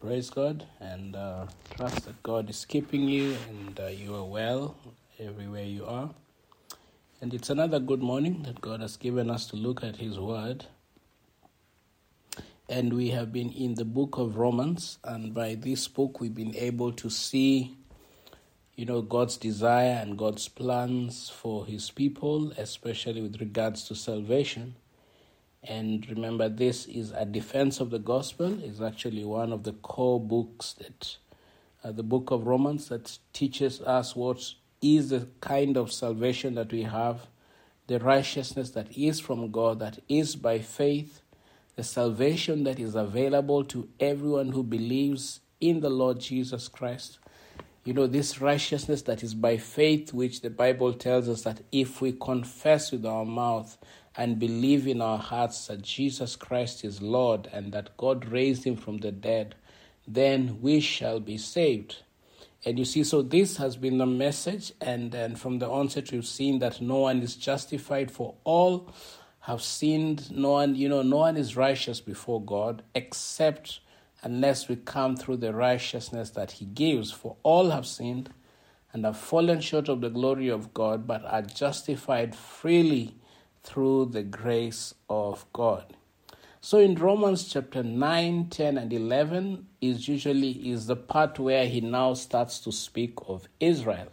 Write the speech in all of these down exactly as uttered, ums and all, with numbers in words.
Praise God, and uh, trust that God is keeping you and uh, you are well everywhere you are. And it's another good morning that God has given us to look at His Word. And we have been in the book of Romans, and by this book we've been able to see, you know, God's desire and God's plans for His people, especially with regards to salvation. And remember, this is a defense of the gospel. It's actually one of the core books that uh, the book of Romans that teaches us what is the kind of salvation that we have, the righteousness that is from God, that is by faith, the salvation that is available to everyone who believes in the Lord Jesus Christ. You know, this righteousness that is by faith, which the Bible tells us that if we confess with our mouth and believe in our hearts that Jesus Christ is Lord and that God raised him from the dead, then we shall be saved. And you see, so this has been the message, and, and from the onset we've seen that no one is justified, for all have sinned. No one, you know, no one is righteous before God except unless we come through the righteousness that he gives. For all have sinned and have fallen short of the glory of God, but are justified freely through the grace of God. So in Romans chapter nine, ten, and eleven is usually is the part where he now starts to speak of Israel.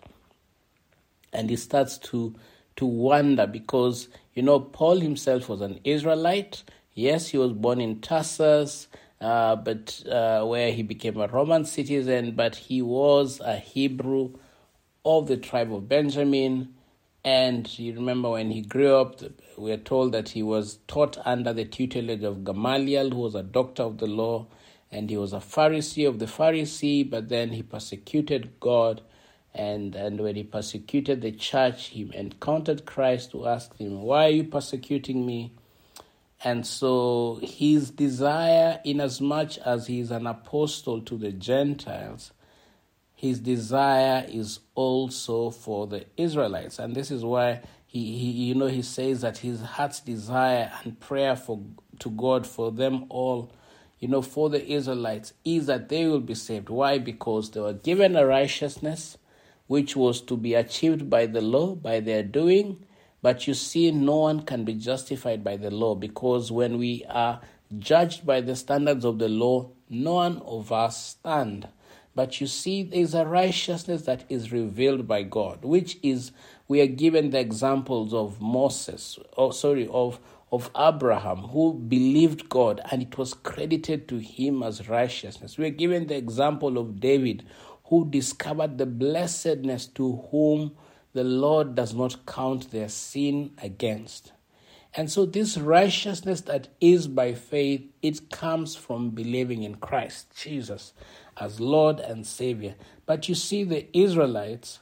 And he starts to, to wonder because, you know, Paul himself was an Israelite. Yes, he was born in Tarsus, uh, but uh, where he became a Roman citizen, but he was a Hebrew of the tribe of Benjamin. And you remember when he grew up, we are told that he was taught under the tutelage of Gamaliel, who was a doctor of the law, and he was a Pharisee of the Pharisee, but then he persecuted God. And, and when he persecuted the church, he encountered Christ who asked him, "Why are you persecuting me?" And so his desire, inasmuch as he is an apostle to the Gentiles, his desire is also for the Israelites. And this is why he, he you know, he says that his heart's desire and prayer for to God for them all, you know, for the Israelites, is that they will be saved. Why? Because they were given a righteousness which was to be achieved by the law, by their doing. But you see, no one can be justified by the law, because when we are judged by the standards of the law, none of us stand. But you see, there's a righteousness that is revealed by God, which is, we are given the examples of Moses, or sorry, of, of Abraham, who believed God and it was credited to him as righteousness. We are given the example of David, who discovered the blessedness to whom the Lord does not count their sin against. And so this righteousness that is by faith, it comes from believing in Christ Jesus as Lord and Savior. But you see, the Israelites,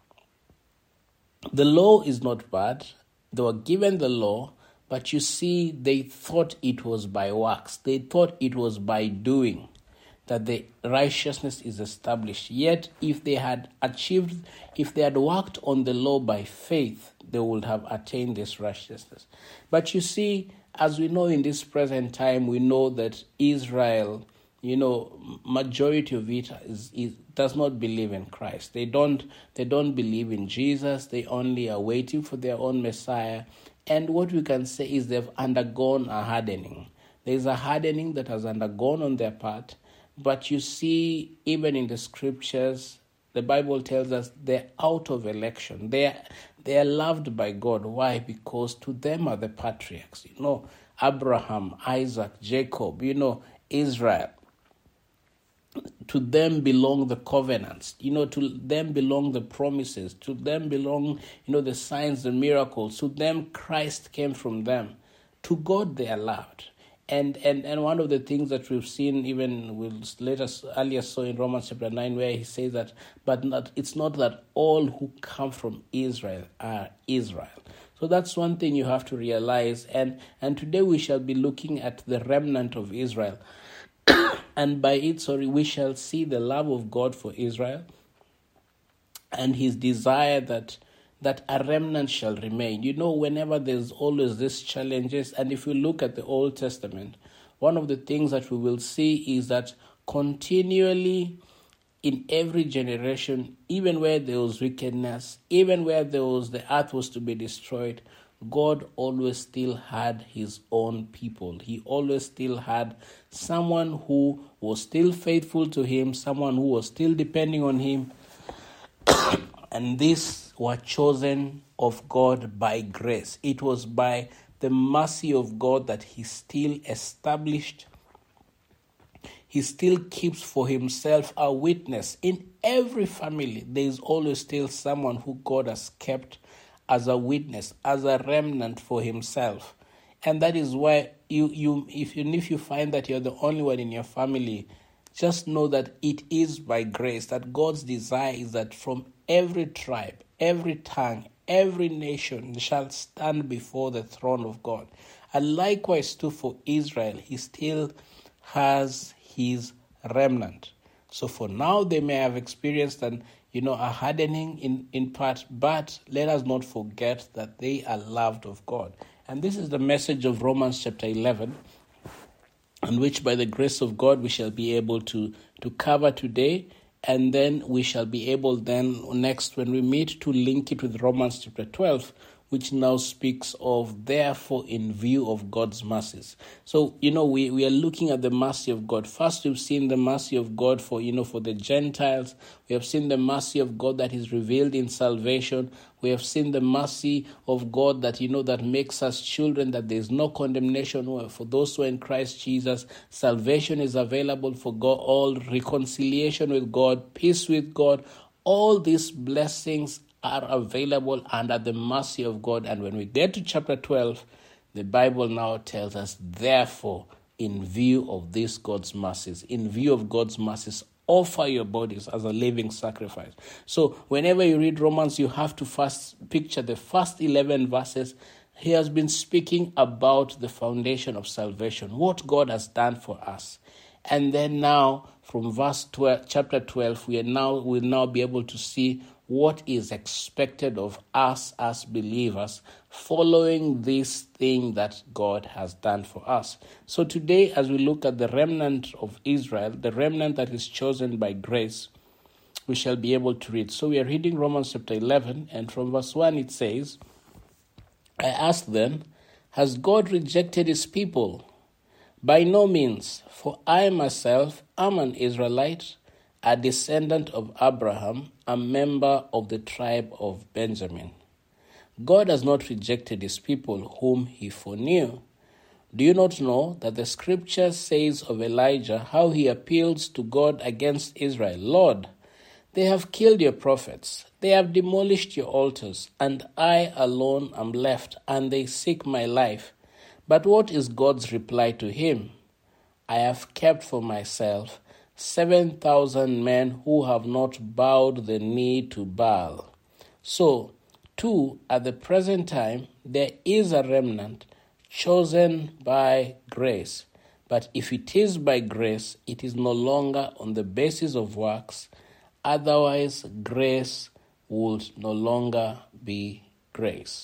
the law is not bad. They were given the law, but you see, they thought it was by works. They thought it was by doing that the righteousness is established. Yet, if they had achieved, if they had worked on the law by faith, they would have attained this righteousness. But you see, as we know in this present time, we know that Israel, you know, majority of it is, is does not believe in Christ. They don't they don't believe in Jesus. They only are waiting for their own Messiah. And what we can say is they've undergone a hardening. There's a hardening that has undergone on their part. But you see, even in the scriptures, the Bible tells us they're out of election. They're, they're loved by God. Why? Because to them are the patriarchs. You know, Abraham, Isaac, Jacob, you know, Israel. To them belong the covenants. You know, to them belong the promises. To them belong, you know, the signs, the miracles. To them, Christ came from them. To God, they are loved. And, and and one of the things that we've seen, even we'll later earlier saw in Romans chapter nine, where he says that, but not, it's not that all who come from Israel are Israel. So that's one thing you have to realize. And, and today we shall be looking at the remnant of Israel. And by it, sorry, we shall see the love of God for Israel and his desire that that a remnant shall remain. You know, whenever there's always these challenges, and if you look at the Old Testament, one of the things that we will see is that continually in every generation, even where there was wickedness, even where there was the earth was to be destroyed, God always still had his own people. He always still had someone who was still faithful to him, someone who was still depending on him. And these were chosen of God by grace. It was by the mercy of God that he still established, he still keeps for himself a witness. In every family, there is always still someone who God has kept as a witness, as a remnant for himself. And that is why you, you if you if you find that you're the only one in your family, just know that it is by grace, that God's desire is that from every tribe, every tongue, every nation shall stand before the throne of God. And likewise too for Israel, he still has his remnant. So for now, they may have experienced an, you know, a hardening in, in part, but let us not forget that they are loved of God. And this is the message of Romans chapter eleven, and which by the grace of God we shall be able to, to cover today. And then we shall be able then next when we meet to link it with Romans chapter twelve, which now speaks of therefore in view of God's mercies. So, you know, we, we are looking at the mercy of God. First, we've seen the mercy of God for, you know, for the Gentiles. We have seen the mercy of God that is revealed in salvation. We have seen the mercy of God that, you know, that makes us children, that there is no condemnation for those who are in Christ Jesus. Salvation is available for God, all reconciliation with God, peace with God. All these blessings are available under the mercy of God. And when we get to chapter twelve, the Bible now tells us, therefore, in view of this God's mercies, in view of God's mercies, offer your bodies as a living sacrifice. So whenever you read Romans, you have to first picture the first eleven verses. He has been speaking about the foundation of salvation, what God has done for us. And then now, from verse twelve, chapter twelve, we are now will now be able to see what is expected of us as believers following this thing that God has done for us. So today, as we look at the remnant of Israel, the remnant that is chosen by grace, we shall be able to read. So we are reading Romans chapter eleven, and from verse one it says, I ask then, has God rejected his people? By no means, for I myself am an Israelite, a descendant of Abraham, a member of the tribe of Benjamin. God has not rejected his people whom he foreknew. Do you not know that the scripture says of Elijah how he appeals to God against Israel? Lord, they have killed your prophets, they have demolished your altars, and I alone am left, and they seek my life. But what is God's reply to him? I have kept for myself seven thousand men who have not bowed the knee to Baal. So, too, at the present time, there is a remnant chosen by grace. But if it is by grace, it is no longer on the basis of works. Otherwise, grace would no longer be grace.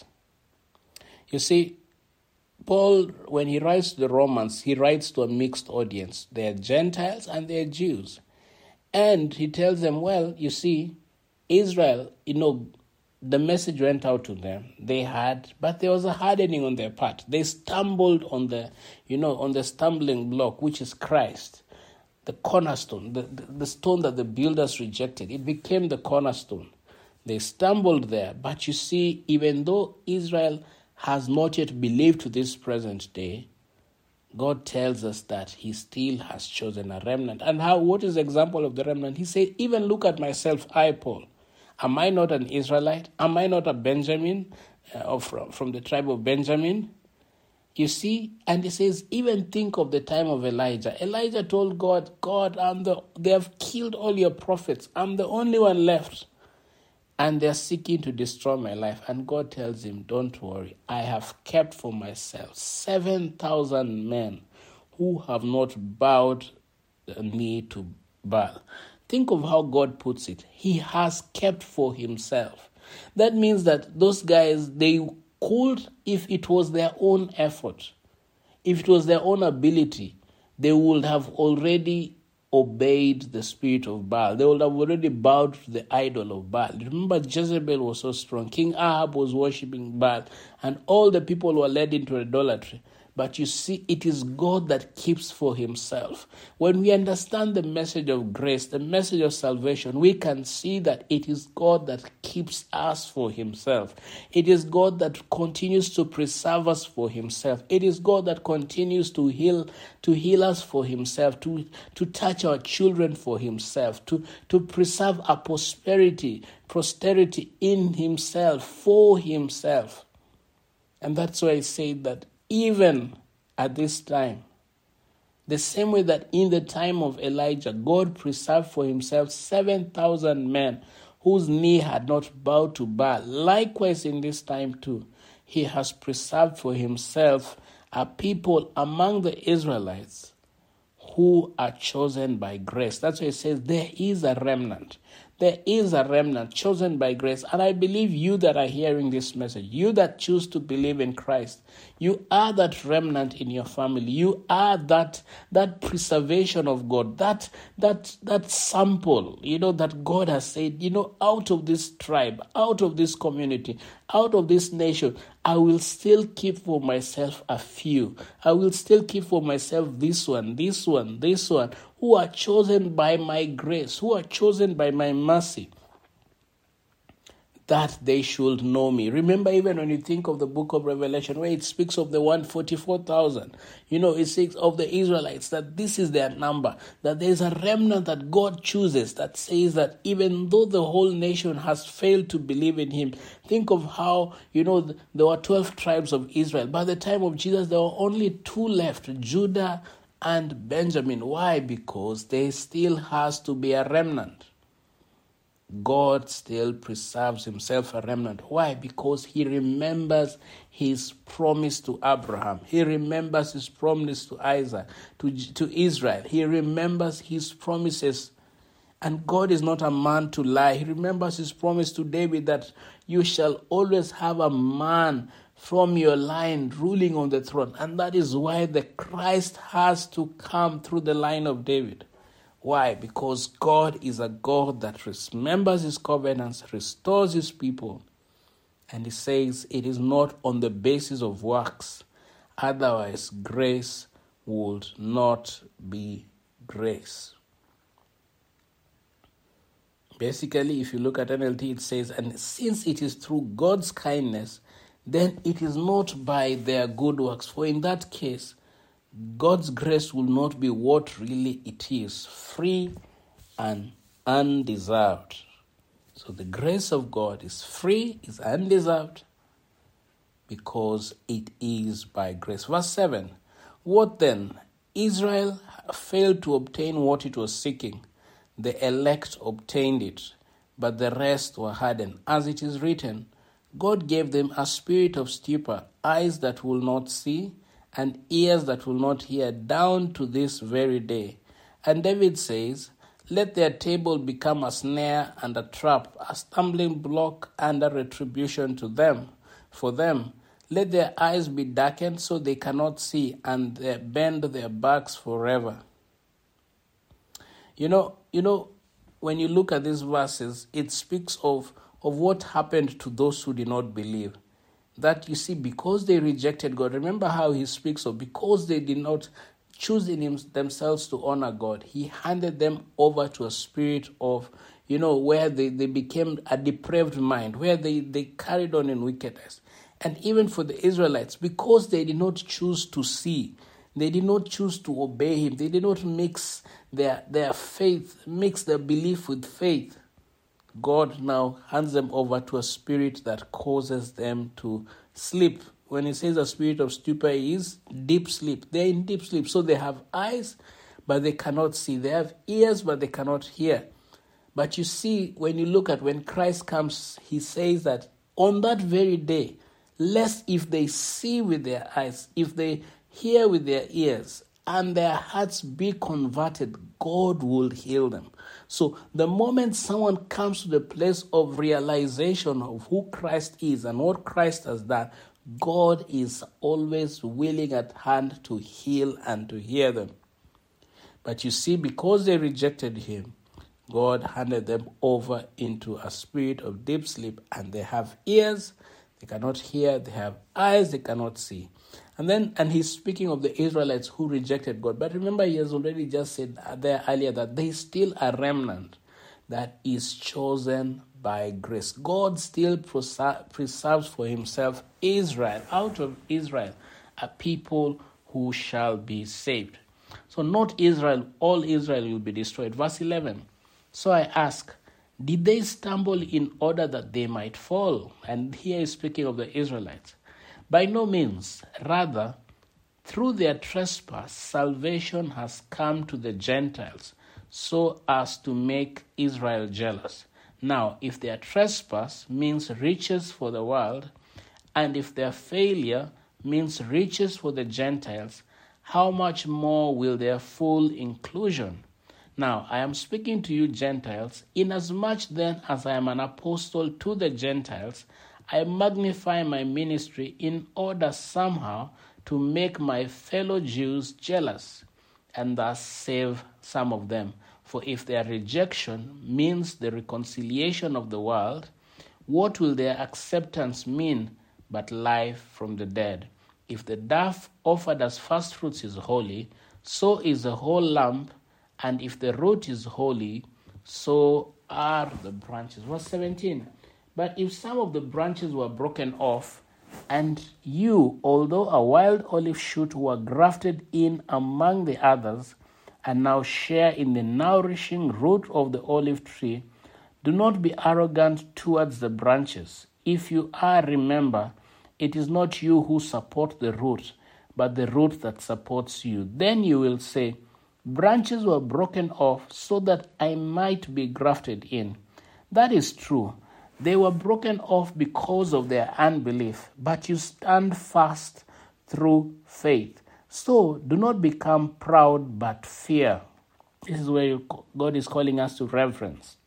You see, Paul, when he writes to the Romans, he writes to a mixed audience. They are Gentiles and they are Jews. And he tells them, well, you see, Israel, you know, the message went out to them. They had, but there was a hardening on their part. They stumbled on the, you know, on the stumbling block, which is Christ, the cornerstone, the, the, the stone that the builders rejected. It became the cornerstone. They stumbled there. But you see, even though Israel has not yet believed to this present day, God tells us that he still has chosen a remnant. And how? What is the example of the remnant? He said, even look at myself, I, Paul. Am I not an Israelite? Am I not a Benjamin, uh, or from, from the tribe of Benjamin? You see, and he says, even think of the time of Elijah. Elijah told God, God, I'm the, they have killed all your prophets. I'm the only one left. And they're seeking to destroy my life. And God tells him, don't worry, I have kept for myself seven thousand men who have not bowed the knee to Baal. Think of how God puts it. He has kept for himself. That means that those guys, they could, if it was their own effort, if it was their own ability, they would have already obeyed the spirit of Baal. They would have already bowed to the idol of Baal. Remember, Jezebel was so strong. King Ahab was worshipping Baal, and all the people were led into idolatry. But you see, it is God that keeps for himself. When we understand the message of grace, the message of salvation, we can see that it is God that keeps us for himself. It is God that continues to preserve us for himself. It is God that continues to heal, to heal us for himself, to, to touch our children for himself, to, to preserve our prosperity, posterity in himself, for himself. And that's why I say that even at this time, the same way that in the time of Elijah, God preserved for himself seven thousand men whose knee had not bowed to Baal. Likewise, in this time too, he has preserved for himself a people among the Israelites who are chosen by grace. That's why it says there is a remnant. There is a remnant chosen by grace. And I believe you that are hearing this message, you that choose to believe in Christ, you are that remnant in your family. You are that that preservation of God, that that that sample, you know, that God has said, you know, out of this tribe, out of this community, out of this nation, I will still keep for myself a few. I will still keep for myself this one, this one, this one, who are chosen by my grace, who are chosen by my mercy, that they should know me. Remember, even when you think of the book of Revelation, where it speaks of the one hundred forty-four thousand, you know, it speaks of the Israelites, that this is their number, that there is a remnant that God chooses, that says that even though the whole nation has failed to believe in him, think of how, you know, there were twelve tribes of Israel. By the time of Jesus, there were only two left, Judah and Benjamin. Why? Because there still has to be a remnant. God still preserves himself a remnant. Why? Because he remembers his promise to Abraham. He remembers his promise to Isaac, to, to Israel. He remembers his promises. And God is not a man to lie. He remembers his promise to David that you shall always have a man from your line ruling on the throne. And that is why the Christ has to come through the line of David. Why? Because God is a God that remembers his covenants, restores his people. And he says it is not on the basis of works. Otherwise, grace would not be grace. Basically, if you look at N L T, it says, and since it is through God's kindness, then it is not by their good works. For in that case, God's grace will not be what really it is, free and undeserved. So the grace of God is free, is undeserved, because it is by grace. Verse seven, what then? Israel failed to obtain what it was seeking. The elect obtained it, but the rest were hardened. As it is written, God gave them a spirit of stupor, eyes that will not see, and ears that will not hear, down to this very day. And David says, let their table become a snare and a trap, a stumbling block and a retribution to them. For them, let their eyes be darkened so they cannot see, and they bend their backs forever. You know, you know, when you look at these verses, it speaks of, of what happened to those who did not believe. That, you see, because they rejected God, remember how he speaks of, because they did not choose in him, themselves to honor God, he handed them over to a spirit of, you know, where they, they became a depraved mind, where they, they carried on in wickedness. And even for the Israelites, because they did not choose to see, they did not choose to obey him, they did not mix their, their faith, mix their belief with faith, God now hands them over to a spirit that causes them to sleep. When he says a spirit of stupor is deep sleep. They're in deep sleep. So they have eyes, but they cannot see. They have ears, but they cannot hear. But you see, when you look at when Christ comes, he says that on that very day, lest if they see with their eyes, if they hear with their ears, and their hearts be converted, God will heal them. So the moment someone comes to the place of realization of who Christ is and what Christ has done, God is always willing at hand to heal and to hear them. But you see, because they rejected him, God handed them over into a spirit of deep sleep, and they have ears, they cannot hear, they have eyes, they cannot see. And then, and he's speaking of the Israelites who rejected God. But remember, he has already just said there earlier that there is still a remnant that is chosen by grace. God still preserves for himself Israel, out of Israel, a people who shall be saved. So not Israel, all Israel will be destroyed. Verse eleven. So I ask, did they stumble in order that they might fall? And here is speaking of the Israelites. By no means. Rather, through their trespass, salvation has come to the Gentiles, so as to make Israel jealous. Now, if their trespass means riches for the world, and if their failure means riches for the Gentiles, how much more will their full inclusion? Now, I am speaking to you Gentiles, inasmuch then as I am an apostle to the Gentiles, I magnify my ministry in order somehow to make my fellow Jews jealous, and thus save some of them. For if their rejection means the reconciliation of the world, what will their acceptance mean but life from the dead? If the dove offered as first fruits is holy, so is the whole lump, and if the root is holy, so are the branches. Verse seventeen. But if some of the branches were broken off, and you, although a wild olive shoot, were grafted in among the others, and now share in the nourishing root of the olive tree, do not be arrogant towards the branches. If you are, remember, it is not you who support the root, but the root that supports you. Then you will say, branches were broken off so that I might be grafted in. That is true. They were broken off because of their unbelief, but you stand fast through faith. So do not become proud, but fear. This is where God is calling us to reverence.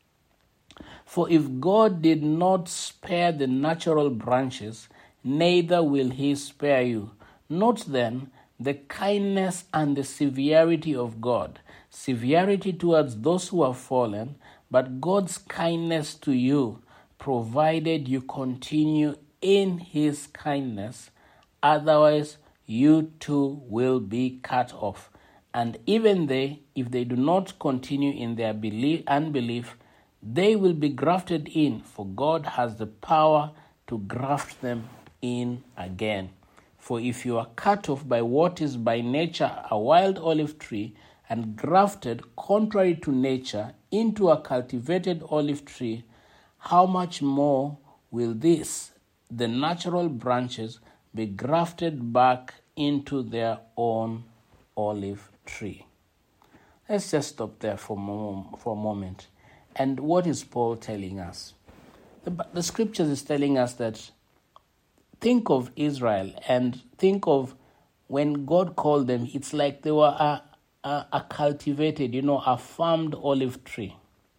For if God did not spare the natural branches, neither will he spare you. Note then the kindness and the severity of God. Severity towards those who have fallen, but God's kindness to you, provided you continue in his kindness. Otherwise, you too will be cut off. And even they, if they do not continue in their belief, unbelief, they will be grafted in, for God has the power to graft them in again. For if you are cut off by what is by nature a wild olive tree, and grafted contrary to nature into a cultivated olive tree, how much more will this, the natural branches, be grafted back into their own olive tree? Let's just stop there for, mo- for a moment. And what is Paul telling us? The, the scriptures is telling us that think of Israel and think of when God called them, it's like they were a, a, a cultivated, you know, a farmed olive tree.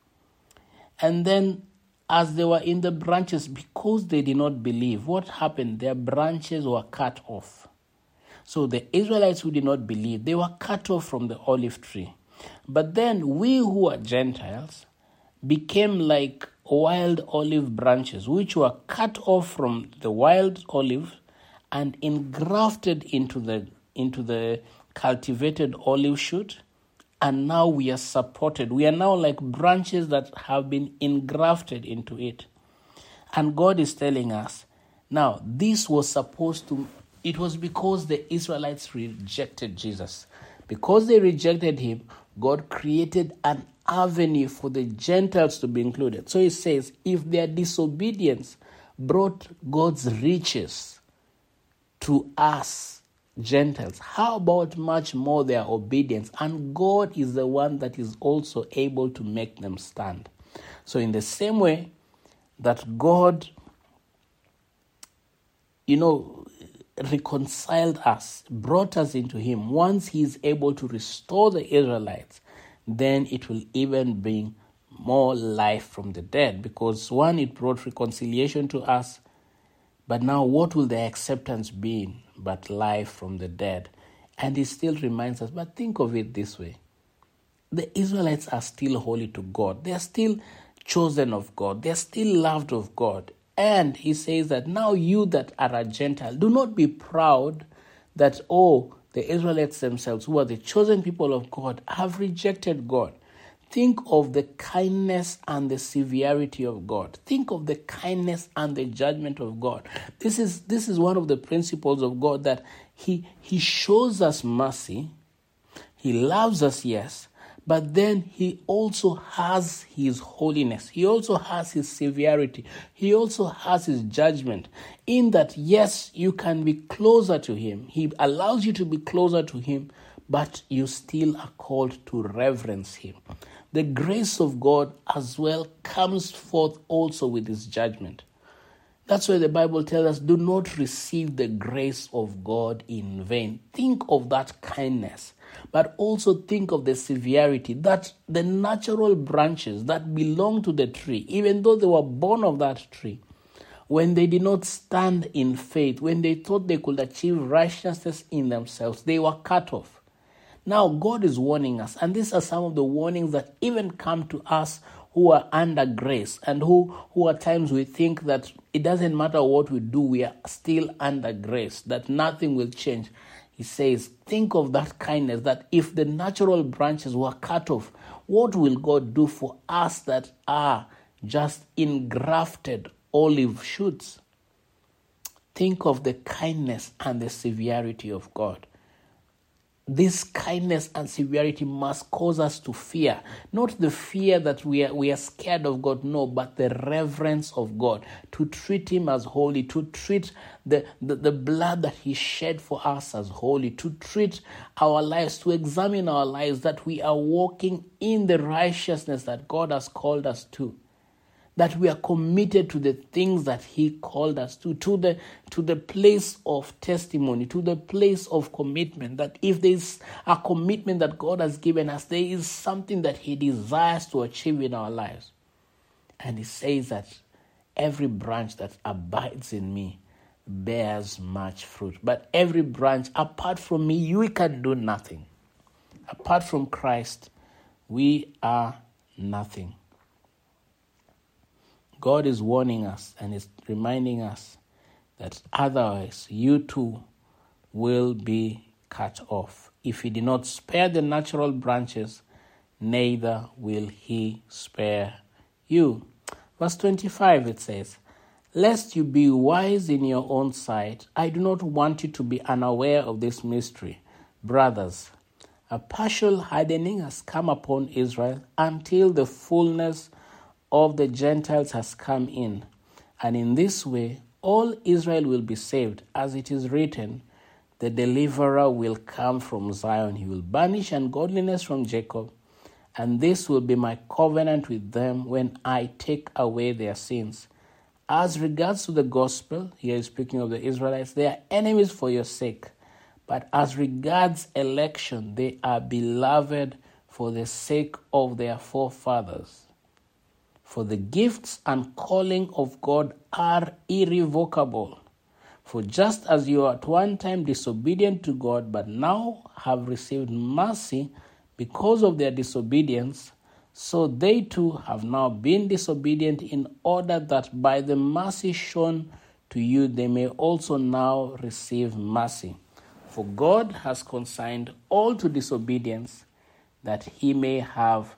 And then as they were in the branches, because they did not believe, what happened? Their branches were cut off. So the Israelites who did not believe, they were cut off from the olive tree. But then we who are Gentiles became like wild olive branches, which were cut off from the wild olive and engrafted into the into the cultivated olive shoot. And now we are supported. We are now like branches that have been engrafted into it. And God is telling us, now this was supposed to, it was because the Israelites rejected Jesus. Because they rejected him, God created an avenue for the Gentiles to be included. So it says, if their disobedience brought God's riches to us, Gentiles, how about much more their obedience? And God is the one that is also able to make them stand. So in the same way that God, you know, reconciled us, brought us into him, once he is able to restore the Israelites, then it will even bring more life from the dead. Because one, it brought reconciliation to us, but now what will their acceptance be but life from the dead? And he still reminds us, but think of it this way. the Israelites are still holy to God. They are still chosen of God. They are still loved of God. And he says that now you that are a Gentile, do not be proud that, oh, the Israelites themselves, who are the chosen people of God, have rejected God. Think of the kindness and the severity of God. Think of the kindness and the judgment of God. This is this is one of the principles of God, that He He shows us mercy. He loves us, yes, but then He also has His holiness. He also has His severity. He also has His judgment. In that, yes, you can be closer to Him. He allows you to be closer to Him, but you still are called to reverence Him. The grace of God as well comes forth also with His judgment. That's why the Bible tells us, do not receive the grace of God in vain. Think of that kindness, but also think of the severity, that the natural branches that belong to the tree, even though they were born of that tree, when they did not stand in faith, when they thought they could achieve righteousness in themselves, they were cut off. Now, God is warning us, and these are some of the warnings that even come to us who are under grace, and who, who at times we think that it doesn't matter what we do, we are still under grace, that nothing will change. He says, think of that kindness, that if the natural branches were cut off, what will God do for us that are just engrafted olive shoots? Think of the kindness and the severity of God. This kindness and severity must cause us to fear. Not the fear that we are, we are scared of God, no, but the reverence of God. To treat Him as holy, to treat the, the, the blood that He shed for us as holy, to treat our lives, to examine our lives, that we are walking in the righteousness that God has called us to. That we are committed to the things that He called us to, to the, to the place of testimony, to the place of commitment, that if there is a commitment that God has given us, there is something that He desires to achieve in our lives. And He says that every branch that abides in me bears much fruit. But every branch apart from me, you can do nothing. Apart from Christ, we are nothing. God is warning us and is reminding us that otherwise you too will be cut off. If He did not spare the natural branches, neither will He spare you. Verse twenty-five, it says, lest you be wise in your own sight, I do not want you to be unaware of this mystery. Brothers, a partial hardening has come upon Israel until the fullness of the Gentiles has come in, and in this way all Israel will be saved, as it is written, the deliverer will come from Zion. He will banish ungodliness from Jacob, and this will be my covenant with them when I take away their sins. As regards to the gospel, here is speaking of the Israelites, they are enemies for your sake, but as regards election, they are beloved for the sake of their forefathers. For the gifts and calling of God are irrevocable. For just as you were at one time disobedient to God, but now have received mercy because of their disobedience, so they too have now been disobedient, in order that by the mercy shown to you they may also now receive mercy. For God has consigned all to disobedience, that He may have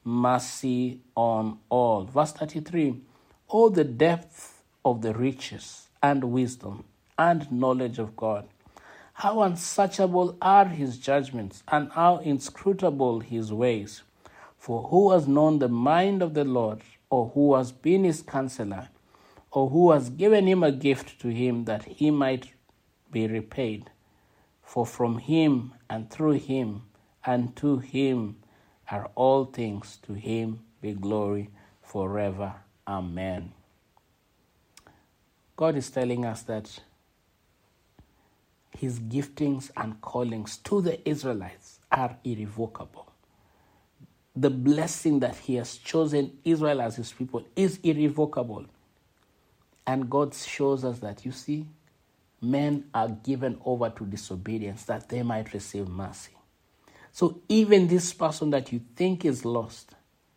mercy on all. Verse thirty-three, oh, the depth of the riches and wisdom and knowledge of God. How unsearchable are His judgments, and how inscrutable His ways. For who has known the mind of the Lord, or who has been His counselor, or who has given Him a gift to Him that He might be repaid? For from Him and through Him and to Him are all things. To Him be glory forever. Amen. God is telling us that His giftings and callings to the Israelites are irrevocable. The blessing that He has chosen Israel as His people is irrevocable. And God shows us that, you see, men are given over to disobedience that they might receive mercy. So even this person that you think is lost,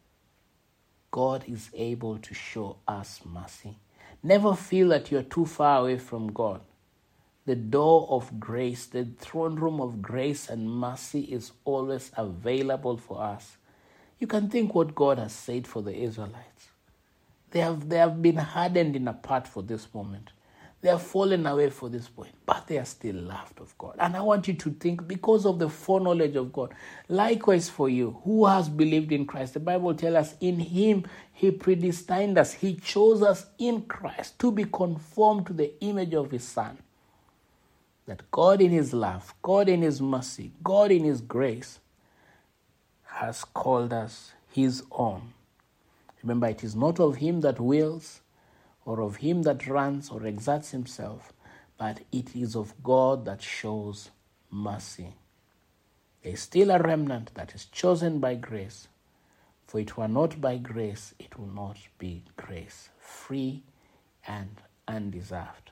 God is able to show us mercy. Never feel that you're too far away from God. The door of grace, the throne room of grace and mercy is always available for us. You can think what God has said for the Israelites. They have, they have been hardened in a part for this moment. They have fallen away for this point, but they are still loved of God. And I want you to think, because of the foreknowledge of God, likewise for you, who has believed in Christ. The Bible tells us, in him he predestined us. He chose us in Christ to be conformed to the image of his Son. That God in his love, God in his mercy, God in his grace has called us his own. Remember, it is not of him that wills, or of him that runs or exerts himself, but it is of God that shows mercy. There is still a remnant that is chosen by grace, for it were not by grace, it will not be grace, free and undeserved.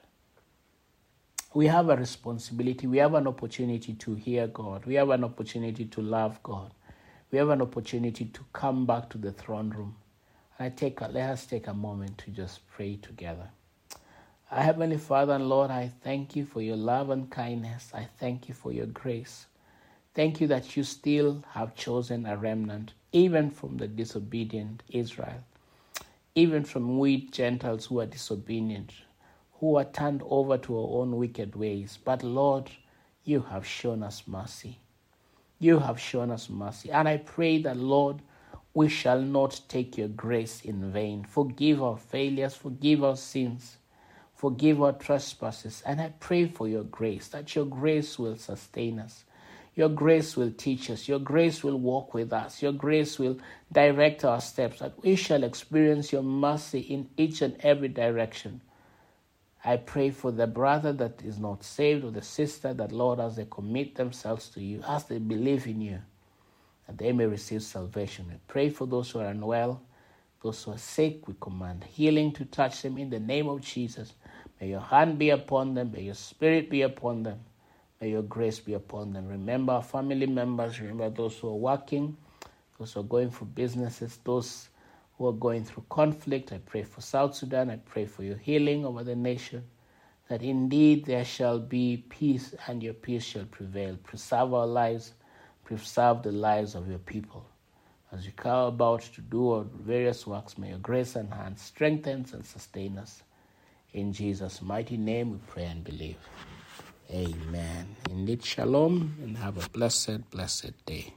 We have a responsibility, we have an opportunity to hear God, we have an opportunity to love God, we have an opportunity to come back to the throne room. I take a, let us take a moment to just pray together. Our Heavenly Father and Lord, I thank you for your love and kindness. I thank you for your grace. Thank you that you still have chosen a remnant, even from the disobedient Israel, even from we Gentiles who are disobedient, who are turned over to our own wicked ways. But Lord, you have shown us mercy. You have shown us mercy. And I pray that, Lord, we shall not take your grace in vain. Forgive our failures, forgive our sins, forgive our trespasses. And I pray for your grace, that your grace will sustain us. Your grace will teach us. Your grace will walk with us. Your grace will direct our steps, that we shall experience your mercy in each and every direction. I pray for the brother that is not saved, or the sister that, Lord, as they commit themselves to you, as they believe in you, that they may receive salvation. We pray for those who are unwell, those who are sick. We command healing to touch them in the name of Jesus. May your hand be upon them. May your spirit be upon them. May your grace be upon them. Remember our family members. Remember those who are working, those who are going for businesses, those who are going through conflict. I pray for South Sudan. I pray for your healing over the nation, that indeed there shall be peace and your peace shall prevail. Preserve our lives. Preserve the lives of your people. As we come about to do our various works, may your grace and hand strengthen and sustain us. In Jesus' mighty name we pray and believe. Amen. Indeed, shalom, and have a blessed, blessed day.